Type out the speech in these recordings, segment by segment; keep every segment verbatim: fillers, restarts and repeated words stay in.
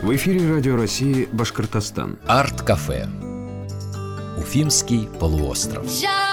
В эфире Радио России Башкортостан. Арт-кафе. Уфимский полуостров.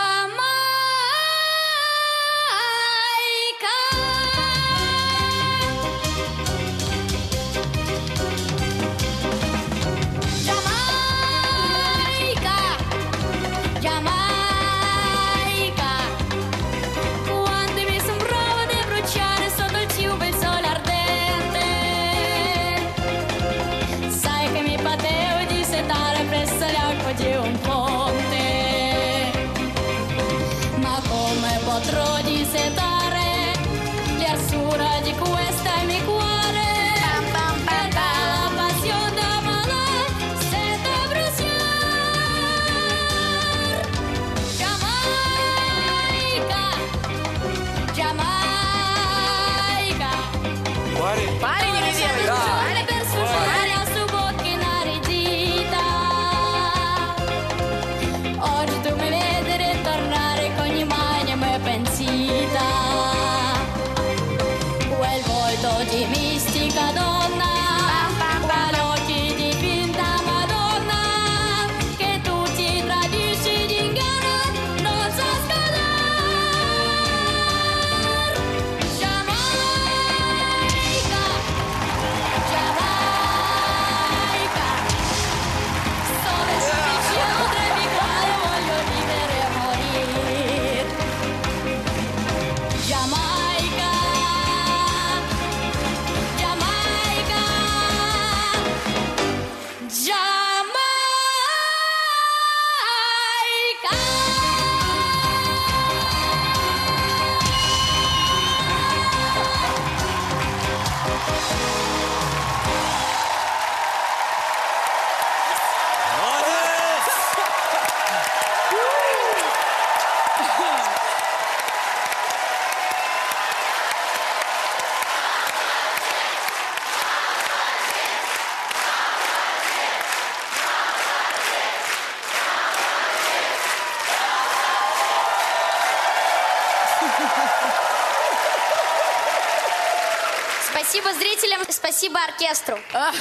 Спасибо зрителям, спасибо оркестру. Так,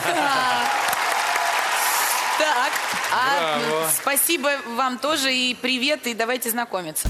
а спасибо вам тоже и привет, и давайте знакомиться.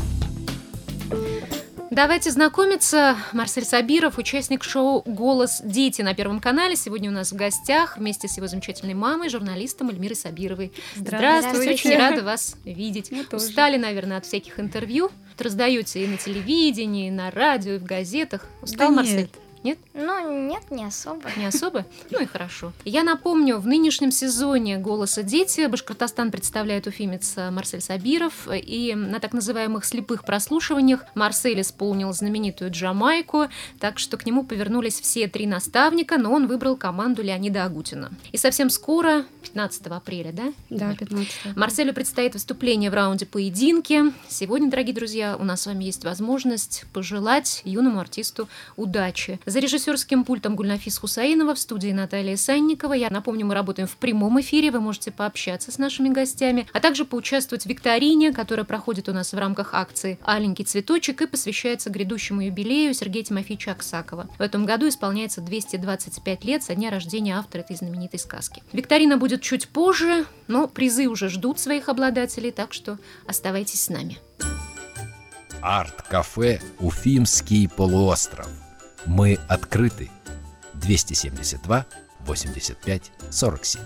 Давайте знакомиться. Марсель Сабиров, участник шоу «Голос дети» на Первом канале. Сегодня у нас в гостях вместе с его замечательной мамой, журналистом Эльмирой Сабировой. Здравствуйте, Здравствуйте. Очень рада вас видеть. Устали, наверное, от всяких интервью. Раздаете и на телевидении, и на радио, и в газетах. Устал, Да Марсель? нет. Нет? Ну, нет, не особо. Не особо? Ну и хорошо. Я напомню, в нынешнем сезоне «Голоса дети» Башкортостан представляет уфимец Марсель Сабиров. И на так называемых слепых прослушиваниях Марсель исполнил знаменитую «Джамайку», так что к нему повернулись все три наставника, но он выбрал команду Леонида Агутина. И совсем скоро, пятнадцатого апреля, да? Да, пятнадцатого. Марселю предстоит выступление в раунде поединки. Сегодня, дорогие друзья, у нас с вами есть возможность пожелать юному артисту удачи. За режиссерским пультом Гульнафис Хусаинова, в студии Наталья Санникова. Я напомню, мы работаем в прямом эфире, вы можете пообщаться с нашими гостями, а также поучаствовать в викторине, которая проходит у нас в рамках акции «Аленький цветочек» и посвящается грядущему юбилею Сергея Тимофеевича Аксакова. В этом году исполняется двести двадцать пять лет со дня рождения автора этой знаменитой сказки. Викторина будет чуть позже, но призы уже ждут своих обладателей, так что оставайтесь с нами. Арт-кафе «Уфимский полуостров». Мы открыты. двести семьдесят два восемьдесят пять сорок семь.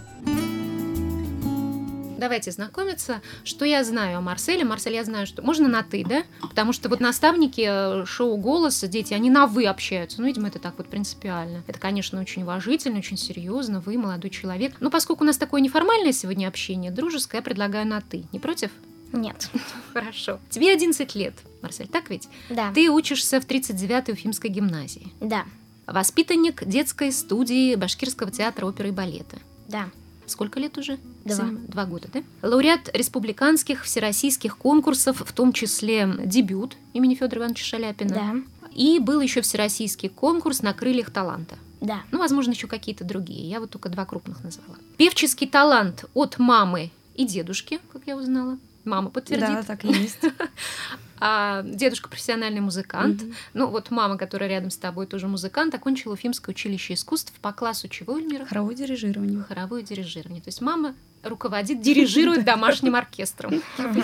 Давайте знакомиться. Что я знаю о Марселе? Марсель, я знаю, что... Можно на «ты», да? Потому что вот наставники шоу «Голос», дети, они на «вы» общаются. Ну, видимо, это так вот принципиально. Это, конечно, очень уважительно, очень серьезно. Вы молодой человек. Но поскольку у нас такое неформальное сегодня общение, дружеское, я предлагаю на «ты». Не против? Нет. Хорошо. Тебе одиннадцать лет, Марсель, так ведь? Да. Ты учишься в тридцать девятой Уфимской гимназии. Да. Воспитанник детской студии Башкирского театра оперы и балета. Да. Сколько лет уже? Два. Семь- Два года, да? Лауреат республиканских, всероссийских конкурсов, в том числе дебют имени Федора Ивановича Шаляпина. Да. И был еще всероссийский конкурс «На крыльях таланта». Да. Ну, возможно, еще какие-то другие. Я вот только два крупных назвала. Певческий талант от мамы и дедушки, как я узнала. Мама подтвердит. Да, так и есть. А дедушка профессиональный музыкант. Мгм. Ну, вот мама, которая рядом с тобой, тоже музыкант, окончила Уфимское училище искусств по классу чего, Эльмира? Хоровое дирижирование. Хоровое дирижирование. То есть мама руководит, дирижирует домашним оркестром.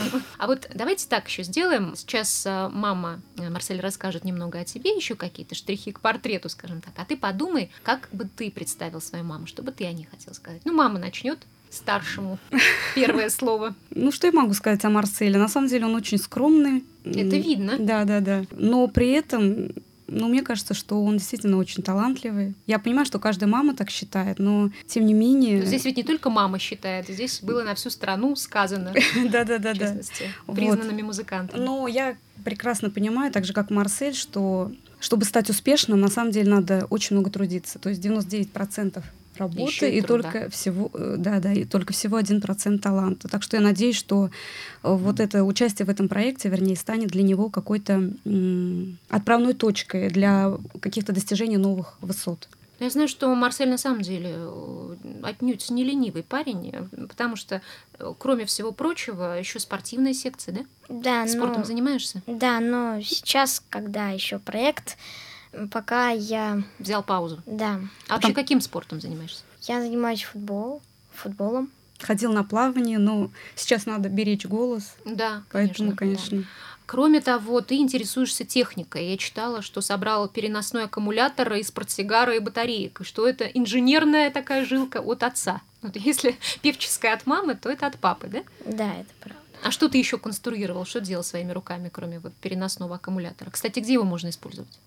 А вот давайте так еще сделаем. Сейчас а, мама э, Марсель расскажет немного о тебе, еще какие-то штрихи к портрету, скажем так. А ты подумай, как бы ты представил свою маму, что бы ты о ней хотел сказать. Ну, мама начнет старшему первое слово. Ну, что я могу сказать о Марселе? На самом деле он очень скромный. Это видно. Да, да, да. Но при этом, ну, мне кажется, что он действительно очень талантливый. Я понимаю, что каждая мама так считает, но тем не менее... Здесь ведь не только мама считает, здесь было на всю страну сказано, Да, да, да, в да. частности, Вот. признанными музыкантами. Но я прекрасно понимаю, так же как Марсель, что чтобы стать успешным, на самом деле надо очень много трудиться. То есть девяносто девять процентов работы Ещё и и труда. только всего, э, да, да, и только всего один процент таланта. Так что я надеюсь, что э, вот это участие в этом проекте, вернее, станет для него какой-то м, отправной точкой для каких-то достижений новых высот. Я знаю, что Марсель на самом деле э, отнюдь не ленивый парень, э, потому что, э, кроме всего прочего, еще спортивная секция, да? Да, Спортом но... занимаешься? Да, но сейчас, когда еще проект, м, пока я... Взял паузу. Да, А вообще каким спортом занимаешься? я занимаюсь футбол, футболом. Ходил на плавание, но сейчас надо беречь голос, Да, поэтому, конечно. конечно. Кроме того, ты интересуешься техникой. Я читала, что собрал переносной аккумулятор из портсигара и батареек, и что это инженерная такая жилка от отца. Вот если певческая от мамы, то это от папы, да? Да, это правда. А что ты еще конструировал? Что делал своими руками, кроме вот переносного аккумулятора? Кстати, где его можно использовать?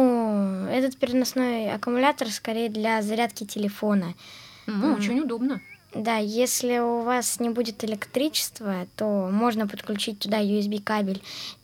Ну, этот переносной аккумулятор скорее для зарядки телефона. Ну, Мгм. очень удобно. Да, если у вас не будет электричества, то можно подключить туда ю эс би-кабель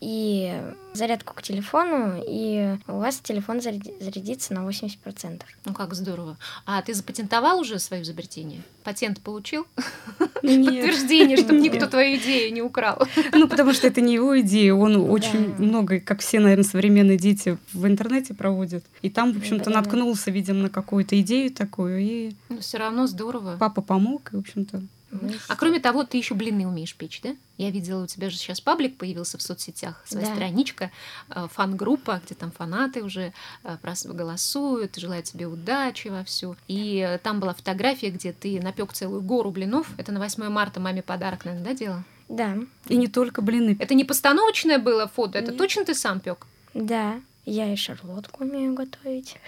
и зарядку к телефону, и у вас телефон заряди- зарядится на восемьдесят процентов. Ну, как здорово. А ты запатентовал уже свое изобретение? Патент получил? Нет. Подтверждение, чтобы никто Нет. твою идею не украл. Ну, потому что это не его идея. Он очень Да. много, как все, наверное, современные дети в интернете проводит. И там, в общем-то, Да-да-да. наткнулся, видимо, на какую-то идею такую. И Но все равно здорово. папа помог, и, в общем-то... Мы А кроме того, ты еще блины умеешь печь, да? Я видела, у тебя же сейчас паблик появился в соцсетях, своя Да. страничка, э, фан-группа, где там фанаты уже э, прос- голосуют, желают тебе удачи во всю. И э, там была фотография, где ты напек целую гору блинов. Это на восьмое марта маме подарок, наверное, да, делал? Да, И не только блины. Это не постановочное было фото, это Нет. точно ты сам пек? да, я и шарлотку умею готовить.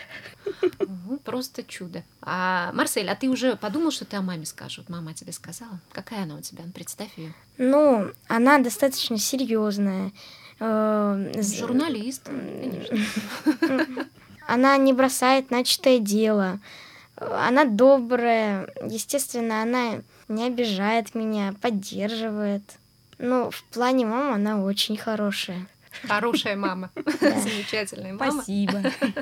Ну, просто чудо. А, Марсель, а ты уже подумал, что ты о маме скажешь? Вот мама тебе сказала. Какая она у тебя? Ну, представь ее. Ну, она достаточно серьезная. Журналист, конечно. Она не бросает начатое дело. Она добрая. Естественно, она не обижает меня, поддерживает. Ну, в плане мамы она очень хорошая. Хорошая мама. Замечательная мама. Спасибо.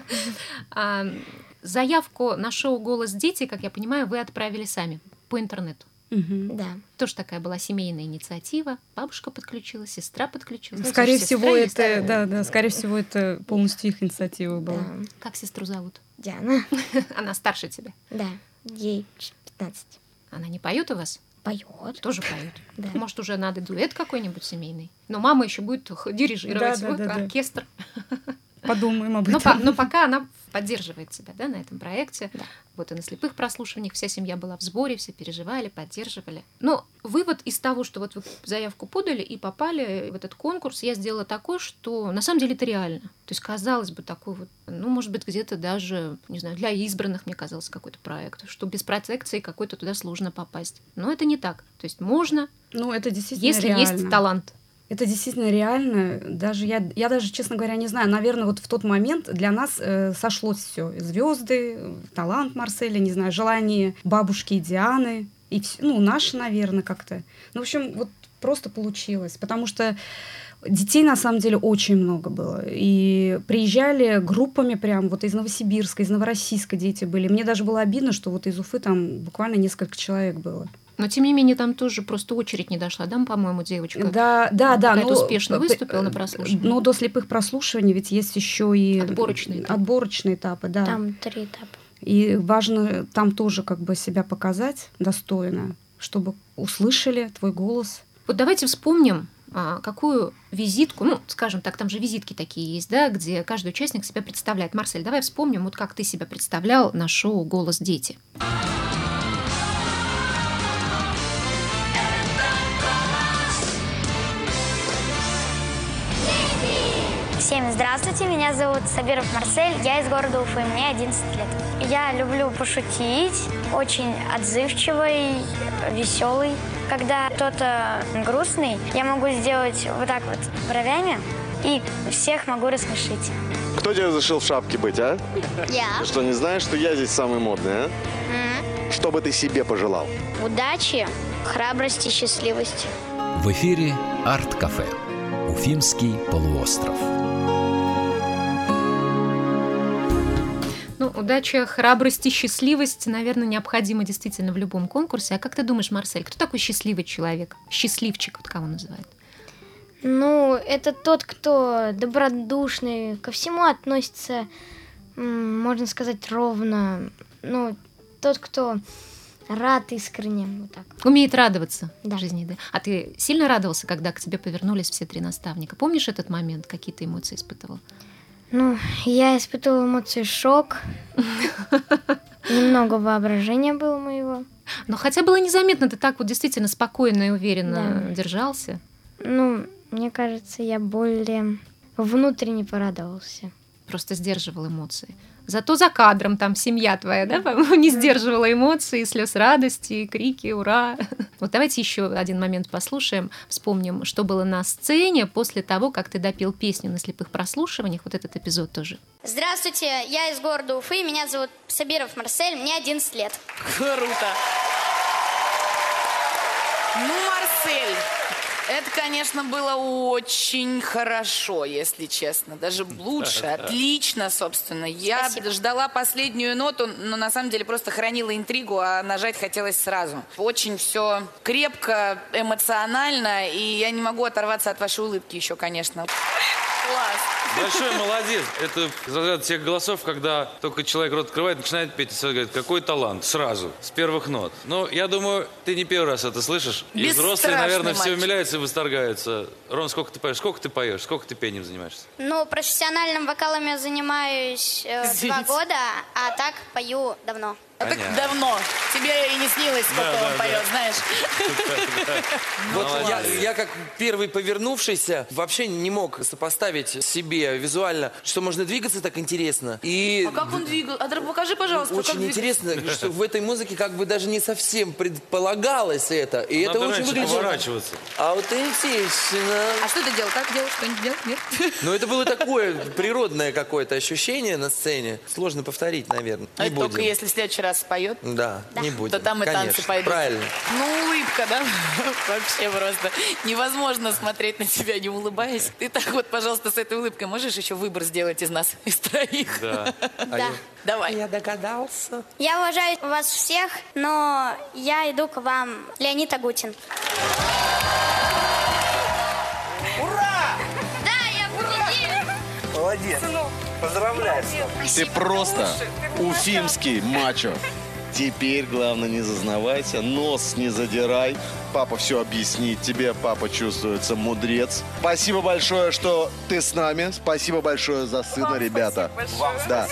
А, заявку на шоу «Голос дети», как я понимаю, вы отправили сами по интернету. Мгм. Да. Тоже такая была семейная инициатива. Бабушка подключилась, сестра подключилась. Знаете, Скорее же сестра всего, есть. это, да, да, скорее всего, это полностью их инициатива была. Да. Как сестру зовут? Диана. Она старше тебя. Да. Ей пятнадцать. Она не поет у вас? Поет. Тоже поет. Да. Может, уже надо дуэт какой-нибудь семейный. Но мама еще будет х- дирижировать, Да, да, вот, да, да. оркестр. Подумаем об Но, этом. по- но пока она поддерживает себя, да, на этом проекте. Да. Вот и на слепых прослушиваниях вся семья была в сборе, все переживали, поддерживали. Но вывод из того, что вот вы заявку подали и попали в этот конкурс, я сделала такой, что на самом деле это реально. То есть, казалось бы, такой вот, ну, может быть, где-то даже, не знаю, для избранных, мне казалось, какой-то проект, что без протекции какой-то туда сложно попасть. Но это не так. То есть можно, Ну, это действительно если реально. есть талант. Это действительно реально. Даже я, я даже, честно говоря, не знаю. Наверное, вот в тот момент для нас э, сошлось все: звезды, талант Марселя, не знаю, желание бабушки и Дианы, и вс- ну наше, наверное, как-то. Ну, в общем, вот просто получилось, потому что детей на самом деле очень много было. И приезжали группами прям вот из Новосибирска, из Новороссийска дети были. Мне даже было обидно, что вот из Уфы там буквально несколько человек было. Но, тем не менее, там тоже просто очередь не дошла, да, по-моему, девочка? Да, да, да. Какая-то но, успешно э, выступила на э, прослушивании. Но до слепых прослушиваний ведь есть еще и Отборочные этапы. отборочные этапы, да. Там три этапа. И важно там тоже как бы себя показать достойно, чтобы услышали твой голос. Вот давайте вспомним, а, какую визитку, ну, скажем так, там же визитки такие есть, да, где каждый участник себя представляет. Марсель, давай вспомним, вот как ты себя представлял на шоу «Голос дети». Всем здравствуйте, меня зовут Сабиров Марсель, я из города Уфы, мне одиннадцать лет. Я люблю пошутить, очень отзывчивый, веселый. Когда кто-то грустный, я могу сделать вот так вот бровями и всех могу рассмешить. Кто тебя зашил в шапке быть, а? Я. Ты что, не знаешь, что я здесь самый модный, а? М-м. Что бы ты себе пожелал? Удачи, храбрости, счастливости. В эфире Арт-кафе. Уфимский полуостров. Ну, удача, храбрость и счастливость, наверное, необходимы действительно в любом конкурсе. А как ты думаешь, Марсель, кто такой счастливый человек? Счастливчик, вот кого называют? Ну, это тот, кто добродушный, ко всему относится, м, можно сказать, ровно. Ну, тот, кто рад искренне, вот так. Умеет радоваться Да. в жизни, да? А ты сильно радовался, когда к тебе повернулись все три наставника? Помнишь этот момент? Какие ты эмоции испытывал? Ну, я испытывала эмоции шок, немного воображения было моего. Но хотя было незаметно, ты так вот действительно спокойно и уверенно Да. держался. Ну, мне кажется, я более внутренне порадовался. Просто сдерживал эмоции. Зато за кадром там семья твоя, да, по-моему, не сдерживала эмоции, слез радости, крики, ура. Вот давайте еще один момент послушаем, вспомним, что было на сцене после того, как ты допел песню на слепых прослушиваниях. Вот этот эпизод тоже. Здравствуйте, я из города Уфы, меня зовут Сабиров Марсель, мне одиннадцать лет. Круто. Ну, Марсель, это, конечно, было очень хорошо, если честно. Даже лучше, отлично, собственно. Я Спасибо. ждала последнюю ноту, но на самом деле просто хранила интригу, а нажать хотелось сразу. Очень все крепко, эмоционально, и я не могу оторваться от вашей улыбки еще, конечно. Класс. Большой молодец. Это из разряда тех голосов, когда только человек рот открывает, начинает петь, и сразу говорит, какой талант, сразу, с первых нот. Ну, я думаю, ты не первый раз это слышишь. И взрослые, Бесстрашный наверное, все мальчик. умиляются и восторгаются. Ром, сколько ты поешь? Сколько ты поешь? Сколько ты пением занимаешься? Ну, профессиональным вокалом я занимаюсь э, два Извините. года, а так пою давно. А так Понятно. давно. Тебе и не снилось, сколько Да, он да, поет, знаешь. Вот я, Молодец. я как первый повернувшийся вообще не мог сопоставить себе визуально, что можно двигаться так интересно. И А как он двигал? А покажи, пожалуйста, как очень двигался. интересно, что в этой музыке как бы даже не совсем предполагалось это. И это Надо очень раньше выглядело поворачиваться. аутентично. А что ты делал? Как делал? Что-нибудь делал? Нет? Но это было такое природное какое-то ощущение на сцене. Сложно повторить, наверное. А Не это будем. только если в следующий раз споет. Да, не будем. То там и Конечно, танцы пойдут. правильно. Ну, улыбка, да? Вообще просто невозможно смотреть на тебя, не улыбаясь. Ты так вот, пожалуйста, с этой улыбкой можешь еще выбор сделать из нас, из троих? Да. Да. Давай. Я догадался. Я уважаю вас всех, но я иду к вам, Леонид Агутин. Ура! Да, я победила! Молодец. Поздравляю. Ты просто уфимский мачо. Теперь, главное, не зазнавайся, нос не задирай. Папа все объяснит тебе, папа чувствуется мудрец. Спасибо большое, что ты с нами. Спасибо большое за сына, ребята. Вам да.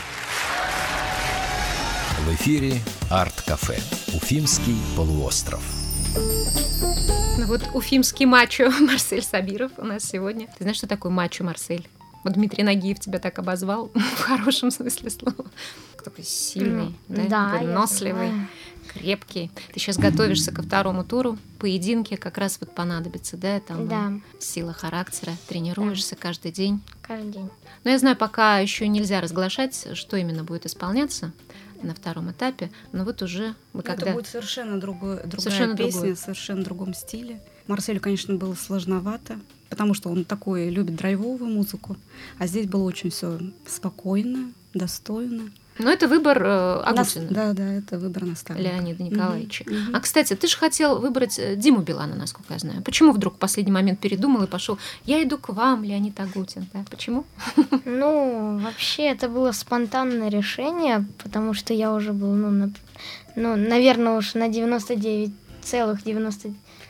В эфире Арт-кафе. Уфимский полуостров. Ну вот уфимский мачо Марсель Сабиров у нас сегодня. Ты знаешь, что такое мачо, Марсель? Вот Дмитрий Нагиев тебя так обозвал, в хорошем смысле слова. Такой сильный, Ну, да, да, я выносливый, знаю. крепкий. Ты сейчас готовишься ко второму туру. Поединки как раз вот понадобится, да? Там Да. сила характера. Тренируешься каждый день. Каждый день. Но я знаю, пока еще нельзя разглашать, что именно будет исполняться на втором этапе. Но вот уже мы когда... Это будет совершенно другое, другая Совершенно песня, другое. в совершенно другом стиле. Марселю, конечно, было сложновато, потому что он такой любит драйвовую музыку, а здесь было очень все спокойно, достойно. Но это выбор э, Нас- Агутина. Да, да, это выбор наставника. Леонида Николаевича. Мгм, мгм. А, кстати, ты же хотел выбрать э, Диму Билана, насколько я знаю. Почему вдруг в последний момент передумал и пошел? Я иду к вам, Леонид Агутин. Да? Почему? Ну, вообще, это было спонтанное решение, потому что я уже был, ну, на- ну наверное, уж на девяносто девять целых девяносто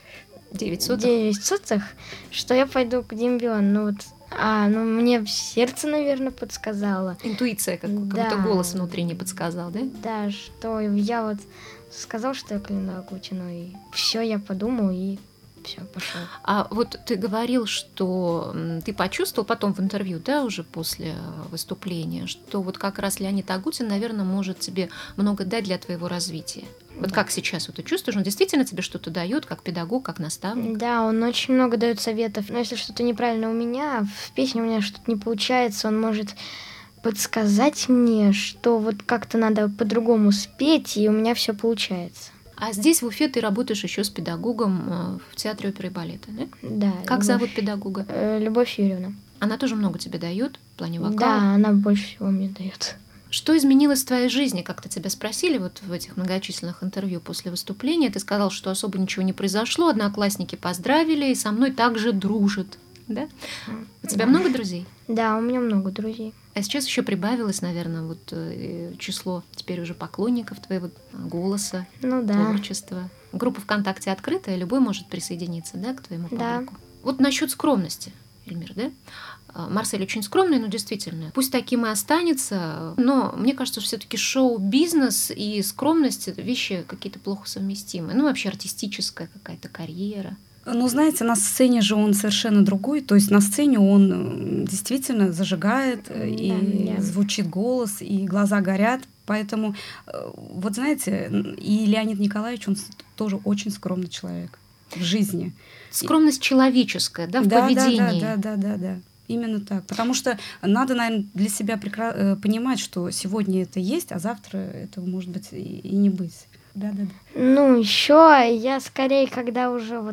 девять сотых? девять сотых, что я пойду к Дембион. Ну вот, а, ну мне сердце, наверное, подсказало. Интуиция, как, Да. как будто голос внутренний подсказал, да? Да, что я вот сказал, что я кляну Агутину, и все, я подумал, и все, пошел. А вот ты говорил, что м, ты почувствовал потом в интервью, да, уже после выступления, что вот как раз Леонид Агутин, наверное, может тебе много дать для твоего развития. Вот как сейчас вот ты чувствуешь, он действительно тебе что-то дает, как педагог, как наставник? Да, он очень много дает советов. Но если что-то неправильно у меня, в песне у меня что-то не получается, он может подсказать мне, что вот как-то надо по-другому спеть, и у меня все получается. А здесь в Уфе ты работаешь еще с педагогом э, в театре оперы и балета, да? Да. Как Любовь- зовут педагога? э, Любовь Юрьевна. Она тоже много тебе дает в плане вокала? Да, она больше всего мне дает. Что изменилось в твоей жизни? Как-то тебя спросили вот в этих многочисленных интервью после выступления. Ты сказал, что особо ничего не произошло, одноклассники поздравили и со мной также дружат. Да? У тебя Да. много друзей? Да, у меня много друзей. А сейчас еще прибавилось, наверное, вот э, число теперь уже поклонников твоего голоса, Ну да. творчества. Группа ВКонтакте открытая, любой может присоединиться, да, к твоему Да. паблику. Вот насчет скромности, Эльмир, да? А, Марсель очень скромный, но действительно. Пусть таким и останется, но мне кажется, что все-таки шоу-бизнес и скромность — это вещи какие-то плохо совместимые. Ну, вообще артистическая какая-то карьера. Ну, знаете, на сцене же он совершенно другой. То есть на сцене он м, действительно зажигает, э, и да. звучит голос, и глаза горят. Поэтому, э, вот знаете, и Леонид Николаевич, он с- тоже очень скромный человек в жизни. Скромность человеческая, да, в да, поведении. Да, да, да, да, да. Именно так. Потому что надо, наверное, для себя прекра- э, понимать, что сегодня это есть, а завтра этого может быть и, и не быть. Да, да, да. Ну, еще я скорее, когда уже вот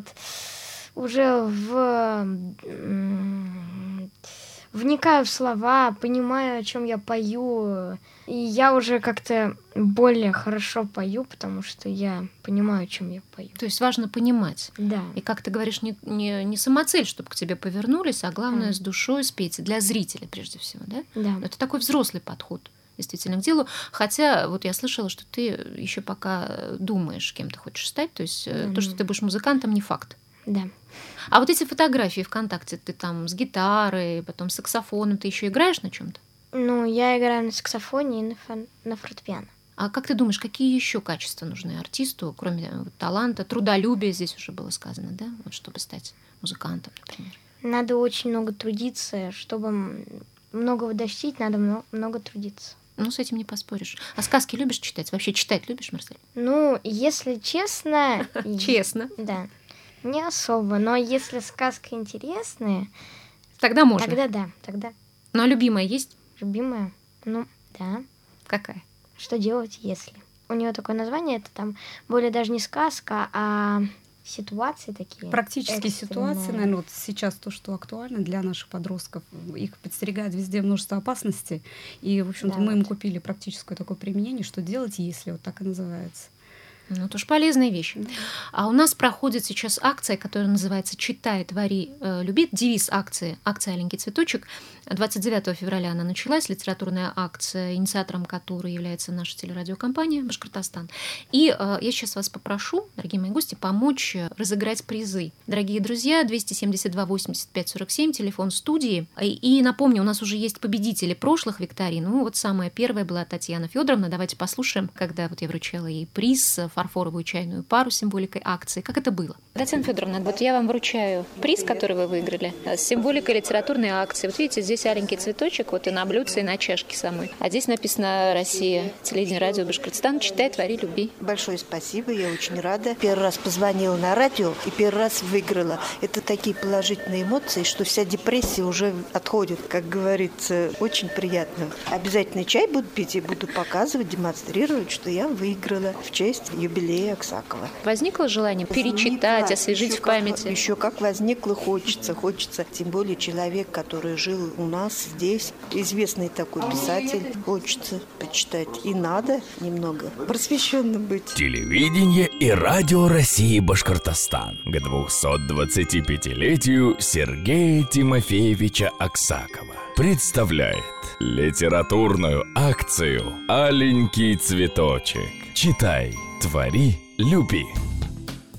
уже в м, вникаю в слова, понимаю, о чем я пою, и я уже как-то более хорошо пою, потому что я понимаю, о чем я пою. То есть важно понимать. Да. И, как ты говоришь, не, не, не самоцель, чтобы к тебе повернулись, а главное, Да. с душой спеть. Для зрителя, прежде всего, да? Да. Это такой взрослый подход, действительно, к делу. Хотя вот я слышала, что ты еще пока думаешь, кем ты хочешь стать. То есть э, Да, то, что да. ты будешь музыкантом, не факт. Да. А вот эти фотографии ВКонтакте, ты там с гитарой, потом с саксофоном, ты еще играешь на чем-то? Ну, я играю на саксофоне и на, фон- на фортепиано. А как ты думаешь, какие еще качества нужны артисту, кроме вот таланта, трудолюбия, здесь уже было сказано, да, вот чтобы стать музыкантом, например? Надо очень много трудиться, чтобы м, многого достичь, надо мно- много трудиться. Ну, с этим не поспоришь. А сказки любишь читать? Вообще читать любишь, Марсель? Ну, если честно... Честно. Да. Не особо, но если сказка интересная, Тогда можно. тогда да, тогда Ну, а любимая есть? любимая, ну, да. Какая? Что делать, если? У нее такое название, это там более даже не сказка, а ситуации такие. Практические экстренные. ситуации, наверное, вот сейчас то, что актуально для наших подростков, их подстерегает везде множество опасностей. И, в общем-то, Да, мы им вот. купили практическое такое применение, что делать, если вот так и называется. Ну, это уж полезная вещь. А у нас проходит сейчас акция, которая называется «Читай, твори, э, люби». Девиз акции, акция «Аленький цветочек». двадцать девятого февраля она началась, литературная акция, инициатором которой является наша телерадиокомпания «Башкортостан». И э, я сейчас вас попрошу, дорогие мои гости, помочь разыграть призы. Дорогие друзья, двести семьдесят два восемьдесят пять сорок семь, телефон студии. И, и напомню, у нас уже есть победители прошлых викторин. Ну, вот самая первая была Татьяна Федоровна. Давайте послушаем, когда вот я вручала ей приз, фарфоровую чайную пару с символикой акции. Как это было? Татьяна Федоровна, вот я вам вручаю приз, который вы выиграли, с символикой литературной акции. Вот видите, здесь аленький цветочек, вот и на блюдце, и на чашке самой. А здесь написано «Россия», телевидение, радио Башкортостан. Читай, твори, люби. Большое спасибо, я очень рада. Первый раз позвонила на радио и первый раз выиграла. Это такие положительные эмоции, что вся депрессия уже отходит, как говорится. Очень приятно. Обязательно чай буду пить и буду показывать, демонстрировать, что я выиграла в честь юбилея Аксакова. Возникло желание перечитать, Возникла, освежить еще в памяти? Как, еще как возникло, хочется, хочется. Тем более человек, который жил у нас здесь, известный такой писатель, хочется почитать. И надо немного просвещенным быть. Телевидение и радио России Башкортостан к двухсотдвадцатипятилетию Сергея Тимофеевича Аксакова представляет литературную акцию «Аленький цветочек». Читай, твори, люби.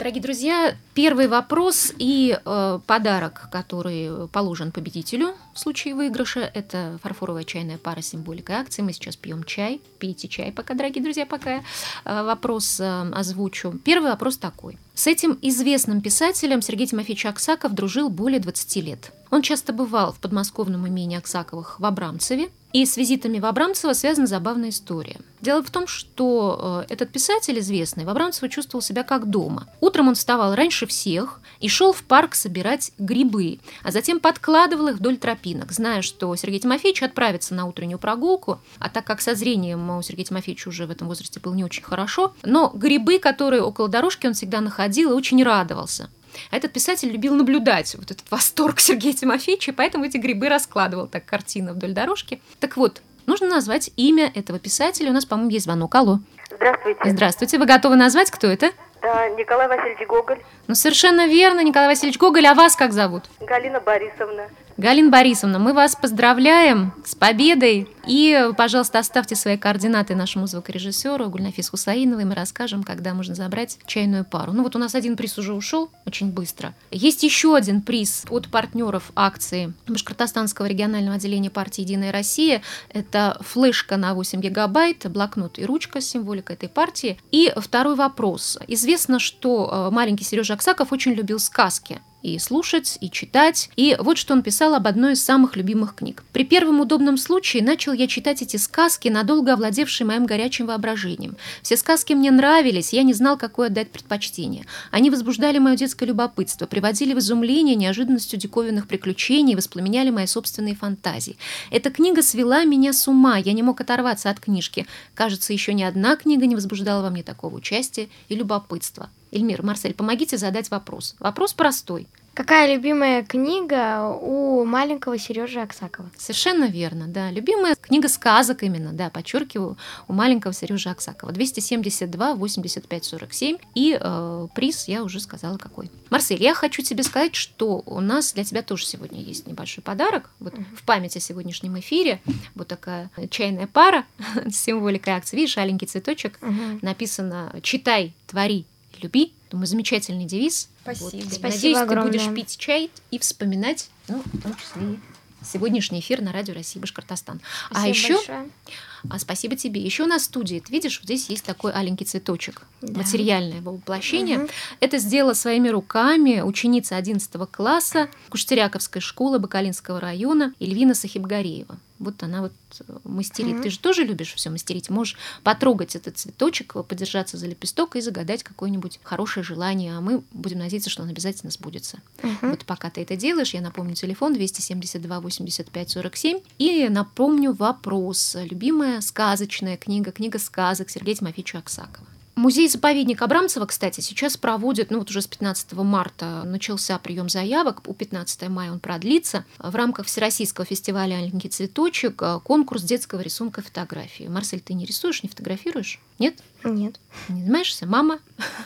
Дорогие друзья, первый вопрос и э, подарок, который положен победителю в случае выигрыша, это фарфоровая чайная пара с символикой акции. Мы сейчас пьем чай. Пейте чай пока, дорогие друзья, пока я э, вопрос э, озвучу. Первый вопрос такой. С этим известным писателем Сергей Тимофеевич Аксаков дружил более двадцати лет. Он часто бывал в подмосковном имении Аксаковых в Абрамцеве, и с визитами в Абрамцево связана забавная история. Дело в том, что э, этот писатель известный в Абрамцево чувствовал себя как дома. Утром он вставал раньше всех и шел в парк собирать грибы, а затем подкладывал их вдоль тропинок, зная, что Сергей Тимофеевич отправится на утреннюю прогулку, а так как со зрением у Сергея Тимофеевича уже в этом возрасте было не очень хорошо, но грибы, которые около дорожки он всегда находил, и очень радовался. А этот писатель любил наблюдать вот этот восторг Сергея Тимофеевича, поэтому эти грибы раскладывал так картина вдоль дорожки. Так вот, нужно назвать имя этого писателя. У нас, по-моему, есть звонок. Алло. Здравствуйте. Здравствуйте. Вы готовы назвать, кто это? Да, Николай Васильевич Гоголь. Ну, совершенно верно, Николай Васильевич Гоголь. А вас как зовут? Галина Борисовна. Галина Борисовна, мы вас поздравляем с победой. И, пожалуйста, оставьте свои координаты нашему звукорежиссеру Гульнафис Хусаиновой. Мы расскажем, когда можно забрать чайную пару. Ну вот у нас один приз уже ушел очень быстро. Есть еще один приз от партнеров акции Башкортостанского регионального отделения партии «Единая Россия». Это флешка на восемь гигабайт, блокнот и ручка с символикой этой партии. И второй вопрос. Известно, что маленький Сережа Аксаков очень любил сказки. И слушать, и читать. И вот что он писал об одной из самых любимых книг. «При первом удобном случае начал я читать эти сказки, надолго овладевшие моим горячим воображением. Все сказки мне нравились, я не знал, какое отдать предпочтение. Они возбуждали мое детское любопытство, приводили в изумление неожиданностью диковинных приключений, воспламеняли мои собственные фантазии. Эта книга свела меня с ума, я не мог оторваться от книжки. Кажется, еще ни одна книга не возбуждала во мне такого участия и любопытства». Эльмир, Марсель, помогите задать вопрос. Вопрос простой. Какая любимая книга у маленького Сережи Аксакова? Совершенно верно, да. Любимая книга сказок именно, да, подчеркиваю, у маленького Сережи Аксакова. двести семьдесят два восемьдесят пять сорок семь. И э, приз я уже сказала какой. Марсель, я хочу тебе сказать, что у нас для тебя тоже сегодня есть небольшой подарок. Вот mm-hmm. в память о сегодняшнем эфире вот такая чайная пара с символикой акции. Видишь, аленький цветочек. Mm-hmm. Написано «Читай, твори, люби». Думаю, замечательный девиз. Спасибо. Вот. Спасибо Надеюсь, огромное. ты будешь пить чай и вспоминать, ну, в том числе и сегодняшний эфир на радио России Башкортостан. Спасибо а еще, большое. А, спасибо тебе. Еще у нас в студии, ты видишь, вот здесь есть такой аленький цветочек, да. Материальное его воплощение. Угу. Это сделала своими руками ученица одиннадцатого класса Куштыряковской школы Бакалинского района Эльвина Сахибгареева. Вот она вот мастерит. Mm-hmm. Ты же тоже любишь все мастерить. Можешь потрогать этот цветочек, подержаться за лепесток и загадать какое-нибудь хорошее желание. А мы будем надеяться, что он обязательно сбудется. Mm-hmm. Вот пока ты это делаешь, я напомню телефон двести семьдесят два восемьдесят пять сорок семь. И напомню вопрос. Любимая сказочная книга, книга сказок Сергея Тимофеевича Аксакова. Музей-заповедник Абрамцево, кстати, сейчас проводит, ну вот уже с пятнадцатого марта начался прием заявок, по пятнадцатого мая он продлится, в рамках Всероссийского фестиваля «Аленький цветочек» конкурс детского рисунка и фотографии. Марсель, ты не рисуешь, не фотографируешь? Нет? Нет. Не занимаешься? Мама?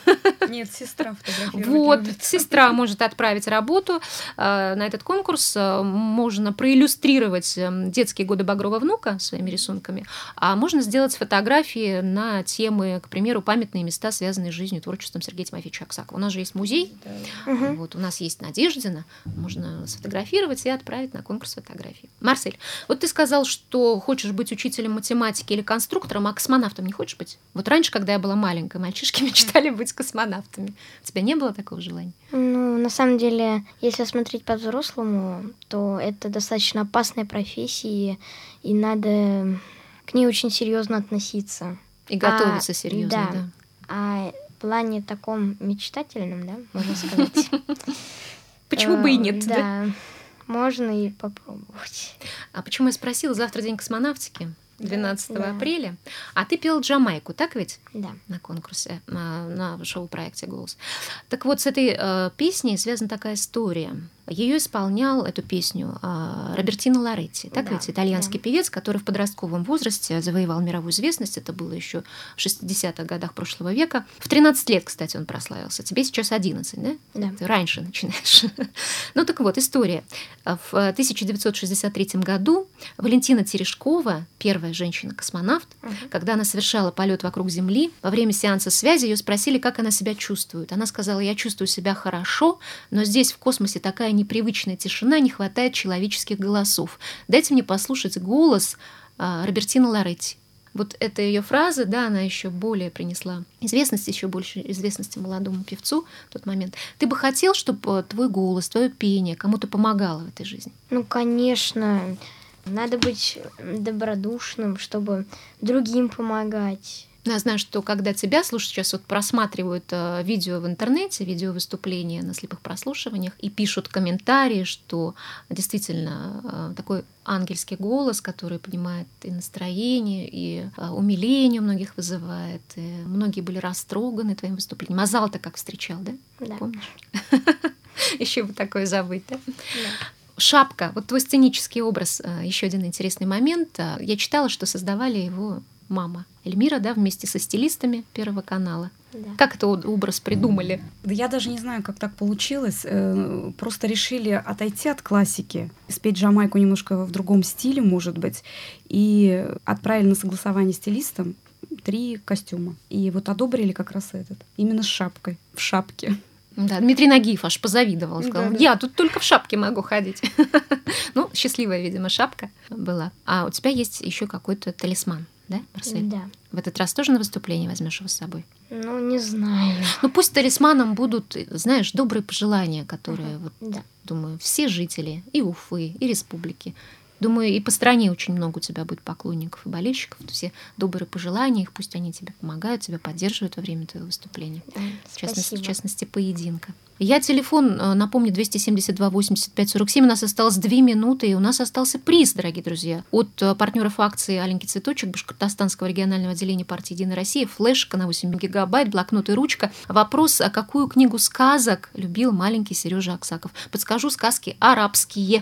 Нет, сестра фотографирует. Вот, любит. сестра может отправить работу на этот конкурс. Можно проиллюстрировать детские годы Багрова внука своими рисунками, а можно сделать фотографии на темы, к примеру, памятные места, связанные с жизнью и творчеством Сергея Тимофеевича Аксакова. У нас же есть музей, да. Угу. Вот, у нас есть Надеждина, можно сфотографировать и отправить на конкурс фотографий. Марсель, вот ты сказал, что хочешь быть учителем математики или конструктором, а космонавтом не хочешь быть? Вот раньше, когда я была маленькая, мальчишки мечтали быть космонавтами. У тебя не было такого желания? Ну, на самом деле, если смотреть по-взрослому, то это достаточно опасная профессия, и надо к ней очень серьезно относиться. И готовиться а, серьезно, да. да. А в плане таком мечтательном, да, можно сказать. Почему бы и нет, да? Да, можно и попробовать. А почему я спросила, завтра день космонавтики? двенадцатого апреля. А ты пела Джамайку, так ведь? Да. На конкурсе, на, на шоу-проекте «Голос». Так вот, с этой э, песней связана такая история. Ее исполнял, эту песню, Робертино Лоретти, так Да, ведь, итальянский да. певец, который в подростковом возрасте завоевал мировую известность. Это было еще в шестидесятых годах прошлого века. В тринадцать лет, кстати, он прославился. Тебе сейчас одиннадцать, да? Да. Ты раньше начинаешь. Ну так вот, история. В тысяча девятьсот шестьдесят третьем году Валентина Терешкова, первая женщина-космонавт, Мгм. когда она совершала полет вокруг Земли, во время сеанса связи ее спросили, как она себя чувствует. Она сказала: я чувствую себя хорошо, но здесь в космосе такая непривычная тишина, не хватает человеческих голосов. Дайте мне послушать голос а, Робертино Лоретти. Вот эта ее фраза, да, она еще более принесла известности, еще больше известности молодому певцу в тот момент. Ты бы хотел, чтобы твой голос, твое пение кому-то помогало в этой жизни? Ну, конечно, надо быть добродушным, чтобы другим помогать. Я знаю, что когда тебя слушают, сейчас вот просматривают э, видео в интернете, видео выступления на слепых прослушиваниях и пишут комментарии, что действительно э, такой ангельский голос, который поднимает и настроение, и э, умиление у многих вызывает. И многие были растроганы твоим выступлением. А зал-то как встречал, да? Да. Помнишь? Еще бы такое забыть, да? Шапка, вот твой сценический образ, еще один интересный момент. Я читала, что создавали его мама Эльмира, да, вместе со стилистами Первого канала. Да. Как этот образ придумали? Да я даже не знаю, как так получилось. Э, Просто решили отойти от классики, спеть Джамайку немножко в другом стиле, может быть, и отправили на согласование стилистам три костюма. И вот одобрили как раз этот, именно с шапкой, в шапке. Да, Дмитрий Нагиев аж позавидовал. Сказал: Да, да. я тут только в шапке могу ходить. Ну, счастливая, видимо, шапка была. А у тебя есть еще какой-то талисман, да, Марсель? Да. В этот раз тоже на выступление возьмешь его с собой? Ну, не знаю. Ну, пусть талисманом будут, знаешь, добрые пожелания, которые, вот, Да. думаю, все жители и Уфы, и республики. Думаю, и по стране очень много у тебя будет поклонников и болельщиков. Все добрые пожелания, их пусть они тебе помогают, тебя поддерживают во время твоего выступления. Да, В частности, в спасибо. частности, поединка. Я телефон, э, напомню, двести семьдесят два восемьдесят пять сорок семь. У нас осталось две минуты, и у нас остался приз, дорогие друзья. От э, партнеров акции «Аленький цветочек» Башкортостанского регионального отделения партии «Единая Россия», флешка на восемь гигабайт, блокнот и ручка. Вопрос: а какую книгу сказок любил маленький Сережа Аксаков? Подскажу: сказки арабские.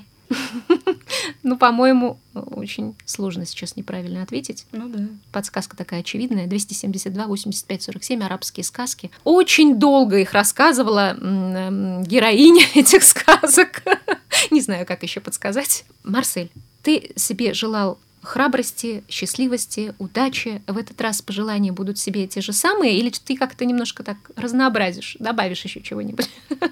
Ну, по-моему, очень сложно сейчас неправильно ответить. Ну да. Подсказка такая очевидная. двести семьдесят два восемьдесят пять сорок семь, арабские сказки. Очень долго их рассказывала м, героиня этих сказок. Не знаю, как еще подсказать. Марсель, ты себе желал храбрости, счастливости, удачи. В этот раз пожелания будут себе те же самые, или ты как-то немножко так разнообразишь, добавишь еще чего-нибудь?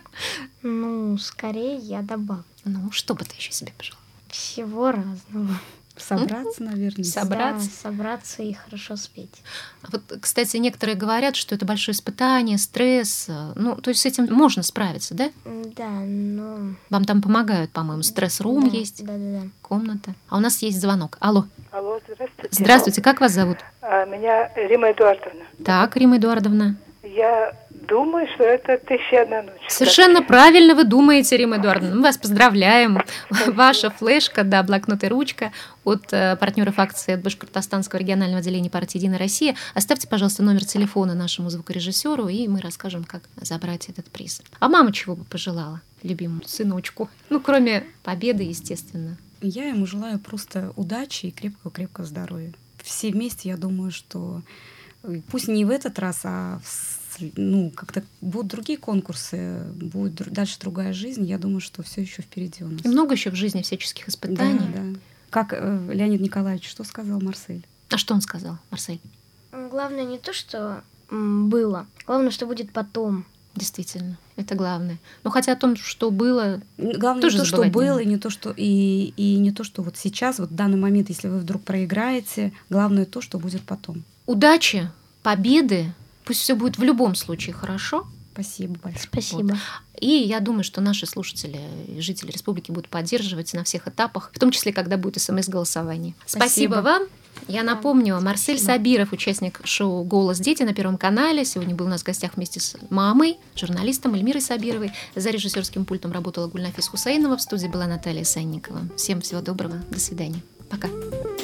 Ну, скорее я добавлю. Ну, что бы ты еще себе пожелал? Всего разного. Собраться, наверное. Собраться. Да, собраться и хорошо спеть. Вот, кстати, некоторые говорят, что это большое испытание, стресс. Ну, то есть с этим можно справиться, да? Да, но... Вам там помогают, по-моему, стресс-рум Да, есть, Да, да, да. комната. А у нас есть звонок. Алло. Алло, здравствуйте. Здравствуйте, как вас зовут? А, меня Рима Эдуардовна. Так, Рима Эдуардовна. Я думаю, что это «Тысяча и одна ночь». Совершенно правильно вы думаете, Рима Эдуардовна. Мы вас поздравляем. Ваша флешка, да, блокнот и ручка от э, партнеров акции от Башкортостанского регионального отделения партии «Единая Россия». Оставьте, пожалуйста, номер телефона нашему звукорежиссеру, и мы расскажем, как забрать этот приз. А мама чего бы пожелала любимому сыночку? Ну, кроме победы, естественно. Я ему желаю просто удачи и крепкого-крепкого здоровья. Все вместе, я думаю, что пусть не в этот раз, а в, ну, как-то будут другие конкурсы, будет дру- дальше другая жизнь. Я думаю, что все еще впереди у нас. И много еще в жизни всяческих испытаний. Да, да. Как э, Леонид Николаевич, что сказал Марсель? А что он сказал, Марсель? Главное не то, что м, было, главное, что будет потом. Действительно, это главное. Но хотя о том, что было, Главное тоже не то, что забывать не было, надо. и не то, что и, и не то, что вот сейчас, вот в данный момент, если вы вдруг проиграете, главное то, что будет потом. Удачи, победы, пусть все будет в любом случае хорошо. Спасибо большое. Спасибо. Вот. И я думаю, что наши слушатели и жители республики будут поддерживать на всех этапах, в том числе, когда будет смс-голосование. Спасибо, Спасибо вам. Я напомню, Марсель Сабиров, участник шоу «Голос дети» на Первом канале. Сегодня был у нас в гостях вместе с мамой, журналистом Эльмирой Сабировой. За режиссерским пультом работала Гульнафис Хусаинова. В студии была Наталья Санникова. Всем всего доброго. До свидания. Пока.